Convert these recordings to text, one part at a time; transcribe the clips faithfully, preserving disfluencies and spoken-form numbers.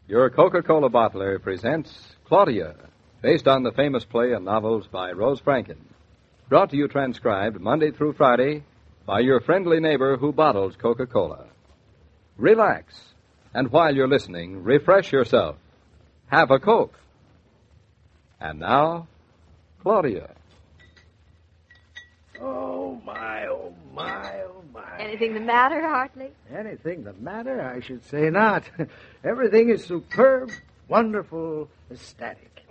Your Coca-Cola bottler presents Claudia, based on the famous play and novels by Rose Franken. Brought to you transcribed Monday through Friday by your friendly neighbor who bottles Coca-Cola. Relax, and while you're listening, refresh yourself. Have a Coke. And now, Claudia. Oh, my, oh, my, oh, my. Anything the matter, Hartley? Anything the matter? I should say not. Everything is superb, wonderful, ecstatic.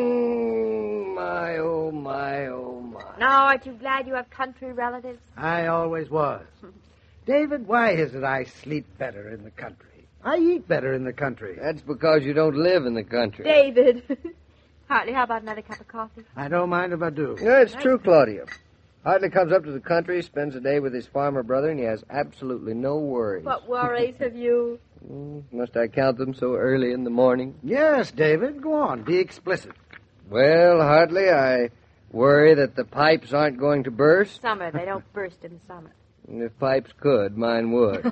Oh, my, oh, my, oh, my. Now, aren't you glad you have country relatives? I always was. David, why is it I sleep better in the country? I eat better in the country. That's because you don't live in the country. David. Hartley, how about another cup of coffee? I don't mind if I do. Yeah, it's true, Claudia. Hartley comes up to the country, spends a day with his farmer brother, and he has absolutely no worries. What worries have you? Mm, must I count them so early in the morning? Yes, David, go on. Be explicit. Well, Hartley, I worry that the pipes aren't going to burst. Summer. They don't burst in summer. And if pipes could, mine would.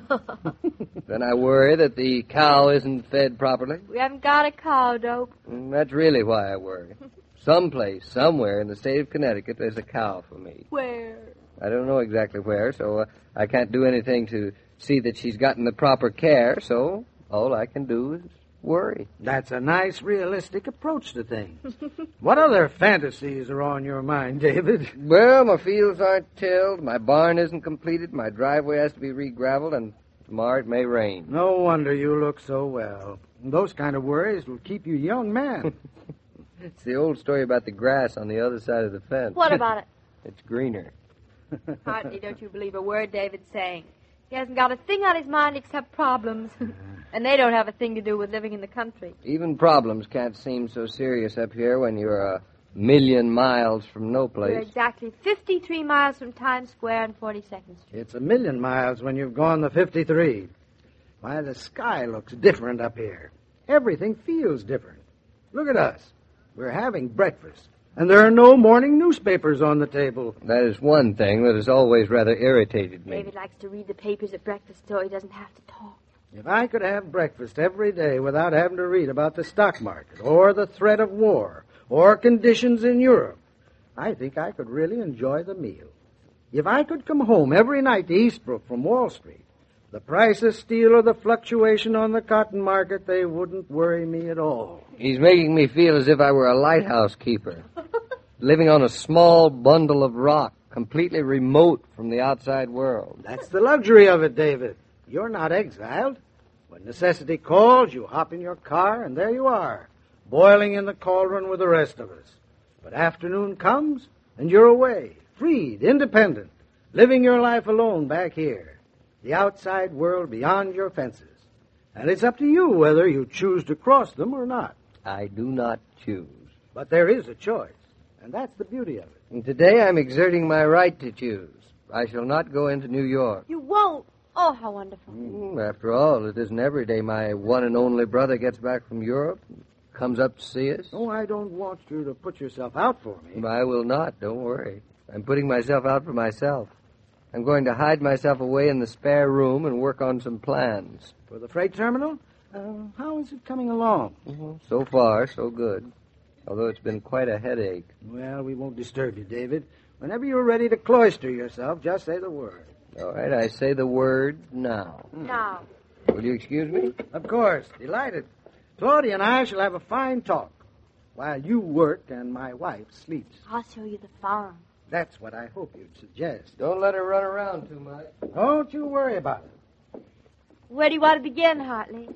Then I worry that the cow isn't fed properly. We haven't got a cow, Dope. And that's really why I worry. Someplace, somewhere in the state of Connecticut, there's a cow for me. Where? I don't know exactly where, so uh, I can't do anything to see that she's gotten the proper care, so all I can do is worry. That's a nice, realistic approach to things. What other fantasies are on your mind, David? Well, my fields aren't tilled, my barn isn't completed, my driveway has to be re-graveled, and tomorrow it may rain. No wonder you look so well. Those kind of worries will keep you young, man. It's the old story about the grass on the other side of the fence. What about it? It's greener. Hartley, don't you believe a word David's saying. He hasn't got a thing on his mind except problems. And they don't have a thing to do with living in the country. Even problems can't seem so serious up here when you're a million miles from no place. We're exactly fifty-three miles from Times Square and forty-second Street. It's a million miles when you've gone the fifty-three. Why, the sky looks different up here. Everything feels different. Look at us. We're having breakfast, and there are no morning newspapers on the table. That is one thing that has always rather irritated me. David likes to read the papers at breakfast so he doesn't have to talk. If I could have breakfast every day without having to read about the stock market or the threat of war or conditions in Europe, I think I could really enjoy the meal. If I could come home every night to Eastbrook from Wall Street, the price of steel or the fluctuation on the cotton market, they wouldn't worry me at all. He's making me feel as if I were a lighthouse keeper, living on a small bundle of rock, completely remote from the outside world. That's the luxury of it, David. You're not exiled. When necessity calls, you hop in your car, and there you are, boiling in the cauldron with the rest of us. But afternoon comes, and you're away, freed, independent, living your life alone back here. The outside world beyond your fences. And it's up to you whether you choose to cross them or not. I do not choose. But there is a choice, and that's the beauty of it. And today I'm exerting my right to choose. I shall not go into New York. You won't? Oh, how wonderful. Mm, after all, it isn't every day my one and only brother gets back from Europe and comes up to see us. Oh, I don't want you to put yourself out for me. I will not, don't worry. I'm putting myself out for myself. I'm going to hide myself away in the spare room and work on some plans. For the freight terminal? Uh, how is it coming along? Mm-hmm. So far, so good. Although it's been quite a headache. Well, we won't disturb you, David. Whenever you're ready to cloister yourself, just say the word. All right, I say the word now. Now. Will you excuse me? Of course. Delighted. Claudia and I shall have a fine talk while you work and my wife sleeps. I'll show you the farm. That's what I hope you'd suggest. Don't let her run around too much. Don't you worry about it. Where do you want to begin, Hartley?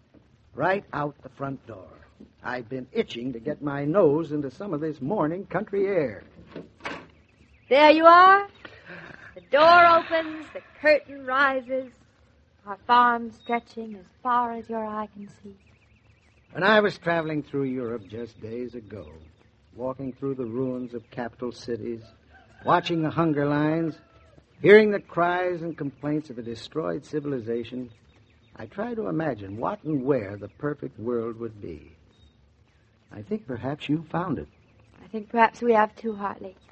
Right out the front door. I've been itching to get my nose into some of this morning country air. There you are. The door opens, the curtain rises, our farm stretching as far as your eye can see. When I was traveling through Europe just days ago, walking through the ruins of capital cities, watching the hunger lines, hearing the cries and complaints of a destroyed civilization, I try to imagine what and where the perfect world would be. I think perhaps you found it. I think perhaps we have too, Hartley.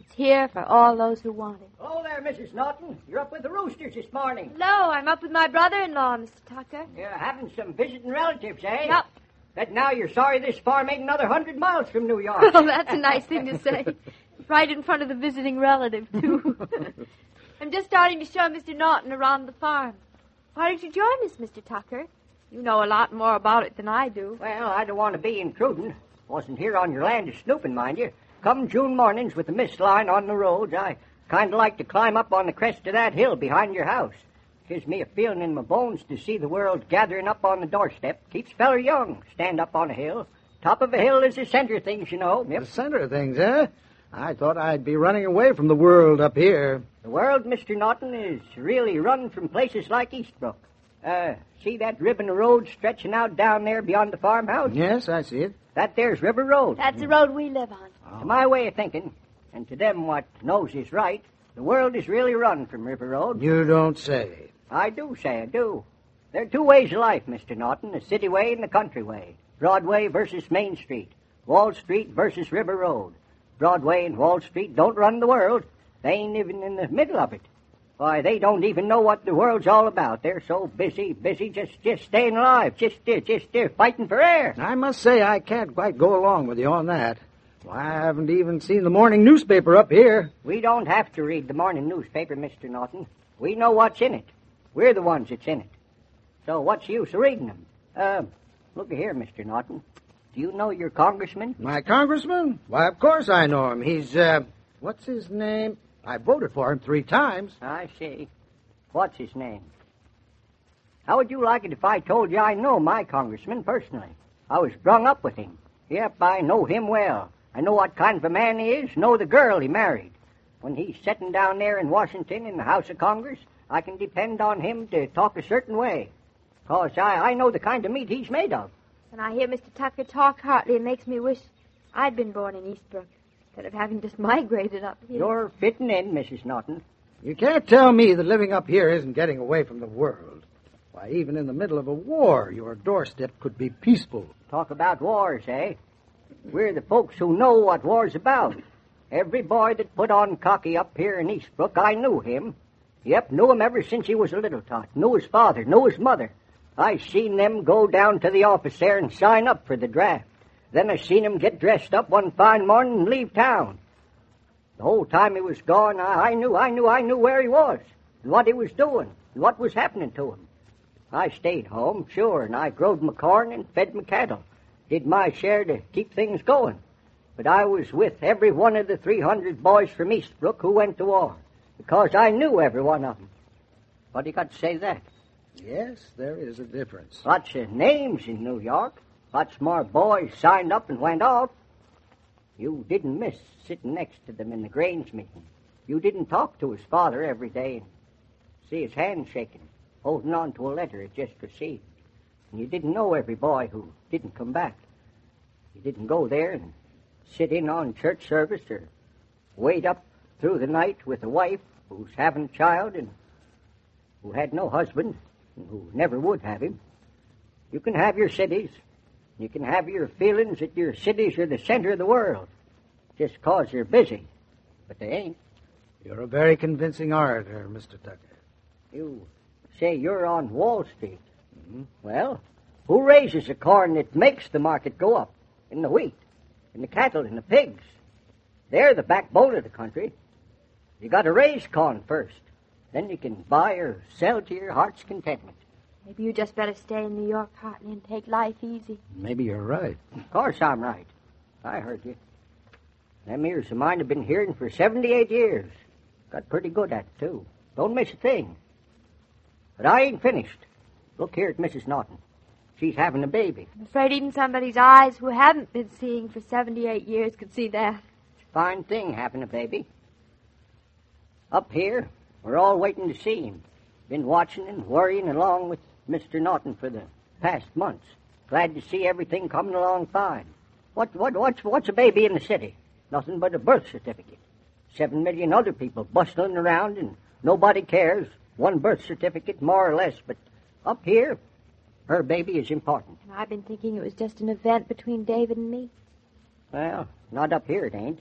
It's here for all those who want it. Hello there, Missus Norton. You're up with the roosters this morning. Hello, I'm up with my brother-in-law, Mister Tucker. You're having some visiting relatives, eh? Yep. Bet now you're sorry this farm ain't another hundred miles from New York. Oh, that's a nice thing to say. Right in front of the visiting relative, too. I'm just starting to show Mister Norton around the farm. Why don't you join us, Mister Tucker? You know a lot more about it than I do. Well, I don't want to be intruding. Wasn't here on your land a snooping, mind you. Come June mornings with the mist line on the roads, I kind of like to climb up on the crest of that hill behind your house. Gives me a feeling in my bones to see the world gathering up on the doorstep. Keeps feller young. Stand up on a hill. Top of a hill is the center of things, you know. Yep. The center of things, eh? I thought I'd be running away from the world up here. The world, Mister Norton, is really run from places like Eastbrook. Uh, see that ribbon of road stretching out down there beyond the farmhouse? Yes, I see it. That there's River Road. That's the road we live on. Oh. To my way of thinking, and to them what knows is right, the world is really run from River Road. You don't say. I do say I do. There are two ways of life, Mister Norton, the city way and the country way. Broadway versus Main Street. Wall Street versus River Road. Broadway and Wall Street don't run the world. They ain't even in the middle of it. Why, they don't even know what the world's all about. They're so busy, busy, just just staying alive, just uh, just uh, fighting for air. I must say I can't quite go along with you on that. Well, I haven't even seen the morning newspaper up here. We don't have to read the morning newspaper, Mister Norton. We know what's in it. We're the ones that's in it. So what's the use of reading them? Uh, look here, Mister Norton. Do you know your congressman? My congressman? Why, of course I know him. He's, uh, what's his name? I voted for him three times. I see. What's his name? How would you like it if I told you I know my congressman personally? I was brung up with him. Yep, I know him well. I know what kind of a man he is, know the girl he married. When he's sitting down there in Washington in the House of Congress, I can depend on him to talk a certain way. Because I, I know the kind of meat he's made of. When I hear Mister Tucker talk Hartley, it makes me wish I'd been born in Eastbrook instead of having just migrated up here. You're fitting in, Missus Norton. You can't tell me that living up here isn't getting away from the world. Why, even in the middle of a war, your doorstep could be peaceful. Talk about wars, eh? We're the folks who know what war's about. Every boy that put on cocky up here in Eastbrook, I knew him. Yep, knew him ever since he was a little tot. Knew his father, knew his mother. I seen them go down to the office there and sign up for the draft. Then I seen him get dressed up one fine morning and leave town. The whole time he was gone, I, I knew, I knew, I knew where he was, and what he was doing, and what was happening to him. I stayed home, sure, and I growed my corn and fed my cattle. Did my share to keep things going. But I was with every one of the three hundred boys from Eastbrook who went to war, because I knew every one of them. What do you got to say to that? Yes, there is a difference. Lots of names in New York. Lots more boys signed up and went off. You didn't miss sitting next to them in the Grange meeting. You didn't talk to his father every day and see his hand shaking, holding on to a letter he just received. And you didn't know every boy who didn't come back. You didn't go there and sit in on church service or wait up through the night with a wife who's having a child and who had no husband and who never would have him. You can have your cities. You can have your feelings that your cities are the center of the world just 'cause you're busy. But they ain't. You're a very convincing orator, Mister Tucker. You say you're on Wall Street. Mm-hmm. Well, who raises the corn that makes the market go up? And the wheat, and the cattle, and the pigs. They're the backbone of the country. You got to raise corn first. Then you can buy or sell to your heart's contentment. Maybe you just better stay in New York, Hartley, and take life easy. Maybe you're right. Of course I'm right. I heard you. Them ears of mine have been hearing for seventy-eight years. Got pretty good at it, too. Don't miss a thing. But I ain't finished. Look here at Missus Norton. She's having a baby. I'm afraid even somebody's eyes who haven't been seeing for seventy-eight years could see that. It's a fine thing having a baby. Up here, we're all waiting to see him. Been watching and worrying along with Mister Norton for the past months. Glad to see everything coming along fine. What, what, what's, what's a baby in the city? Nothing but a birth certificate. Seven million other people bustling around and nobody cares. One birth certificate, more or less. But up here, her baby is important. And I've been thinking it was just an event between David and me. Well, not up here it ain't.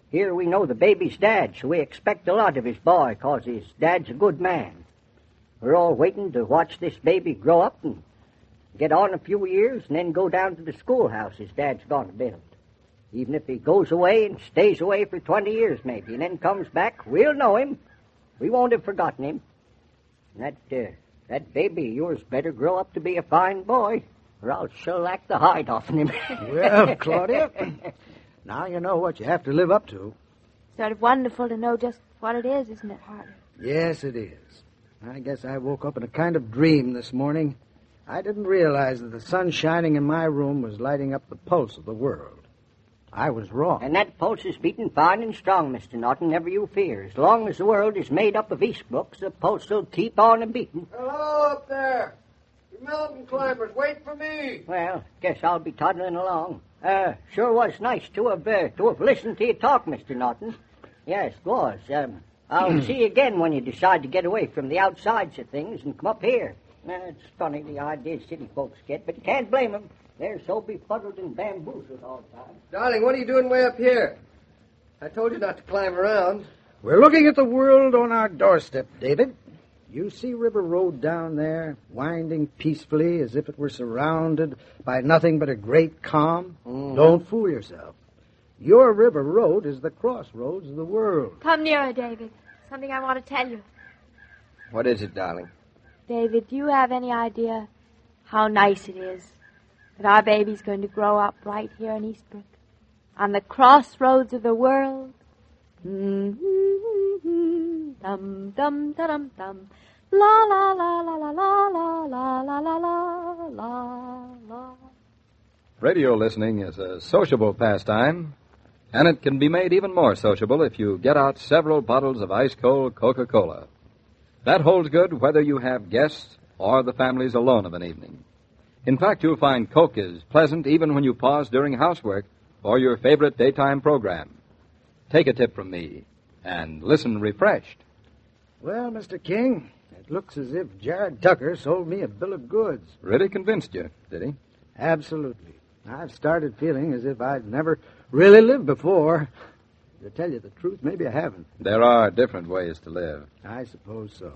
Here we know the baby's dad, so we expect a lot of his boy, 'cause his dad's a good man. We're all waiting to watch this baby grow up and get on a few years and then go down to the schoolhouse his dad's going to build. Even if he goes away and stays away for twenty years maybe and then comes back, we'll know him. We won't have forgotten him. And that, uh, that baby of yours better grow up to be a fine boy, or I'll shellac the hide off him. Well, Claudia, now you know what you have to live up to. Sort of wonderful to know just what it is, isn't it, Harley? Yes, it is. I guess I woke up in a kind of dream this morning. I didn't realize that the sun shining in my room was lighting up the pulse of the world. I was wrong. And that pulse is beating fine and strong, Mister Norton, never you fear. As long as the world is made up of Eastbrooks, the pulse will keep on a beating. Hello up there. You mountain climbers, wait for me. Well, guess I'll be toddling along. Uh, sure was nice to have, uh, to have listened to you talk, Mister Norton. Yes, it was. Um, I'll see you again when you decide to get away from the outsides of things and come up here. Uh, it's funny the ideas city folks get, but you can't blame them. They're so befuddled and bamboozled all the time. Darling, what are you doing way up here? I told you not to climb around. We're looking at the world on our doorstep, David. You see River Road down there, winding peacefully as if it were surrounded by nothing but a great calm? Mm. Don't fool yourself. Your River Road is the crossroads of the world. Come nearer, David. Something I want to tell you. What is it, darling? David, do you have any idea how nice it is that our baby's going to grow up right here in Eastbrook, on the crossroads of the world? Mm-hmm. Dum dum da dum dum. La la la la la la la la la la la la la. Radio listening is a sociable pastime, and it can be made even more sociable if you get out several bottles of ice-cold Coca-Cola. That holds good whether you have guests or the family's alone of an evening. In fact, you'll find Coke is pleasant even when you pause during housework or your favorite daytime program. Take a tip from me and listen refreshed. Well, Mister King, it looks as if Jared Tucker sold me a bill of goods. Really convinced you, did he? Absolutely. I've started feeling as if I'd never really lived before. To tell you the truth, maybe I haven't. There are different ways to live. I suppose so.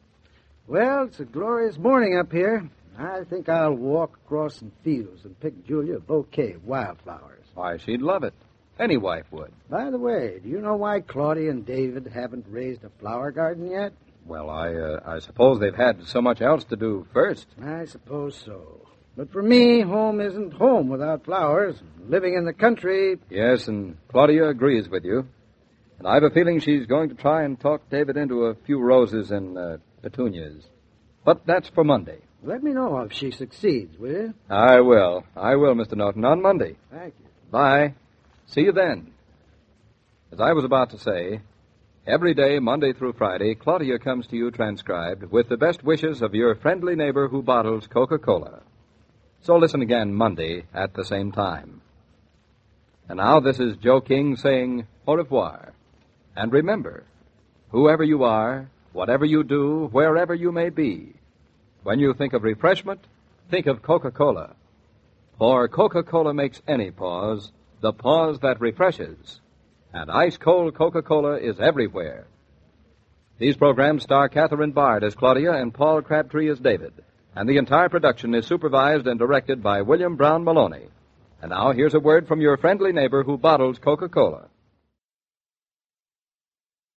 Well, it's a glorious morning up here. I think I'll walk across some fields and pick Julia a bouquet of wildflowers. Why, she'd love it. Any wife would. By the way, do you know why Claudia and David haven't raised a flower garden yet? Well, I uh, I suppose they've had so much else to do first. I suppose so. But for me, home isn't home without flowers. Living in the country... Yes, and Claudia agrees with you. And I've a feeling she's going to try and talk David into a few roses and uh, petunias. But that's for Monday. Let me know if she succeeds, will you? I will. I will, Mister Norton, on Monday. Thank you. Bye. See you then. As I was about to say, every day, Monday through Friday, Claudia comes to you transcribed with the best wishes of your friendly neighbor who bottles Coca-Cola. So listen again Monday at the same time. And now this is Joe King saying au revoir. And remember, whoever you are, whatever you do, wherever you may be, when you think of refreshment, think of Coca-Cola. For Coca-Cola makes any pause the pause that refreshes. And ice-cold Coca-Cola is everywhere. These programs star Catherine Bard as Claudia and Paul Crabtree as David. And the entire production is supervised and directed by William Brown Maloney. And now here's a word from your friendly neighbor who bottles Coca-Cola.